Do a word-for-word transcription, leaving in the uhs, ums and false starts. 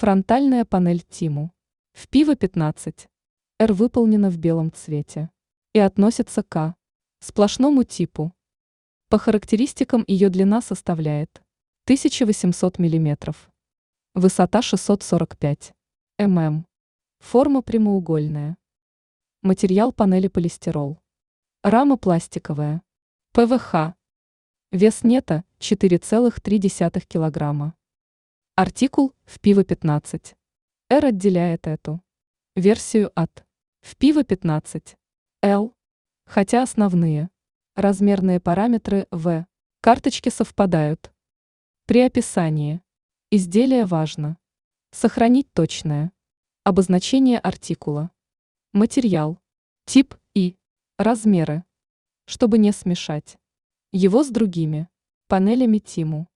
Фронтальная панель Тиму. В Пиво пятнадцать. R выполнена в белом цвете и относится к сплошному типу. По характеристикам ее длина составляет тысяча восемьсот миллиметров, высота шестьсот сорок пять миллиметров, форма прямоугольная. Материал панели полистирол. Рама пластиковая. Пэ вэ ха. Вес нета четыре целых три десятых килограмма. Артикул в Пиво пятнадцать. R отделяет эту версию от в Пиво пятнадцать эл, хотя основные размерные параметры в карточке совпадают. При описании изделия важно сохранить точное обозначение артикула, материал, тип и размеры, чтобы не смешать его с другими панелями Тиму.